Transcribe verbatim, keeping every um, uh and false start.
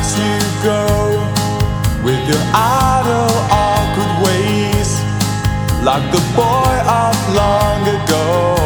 you go with your idle, awkward ways, like the boy of long ago.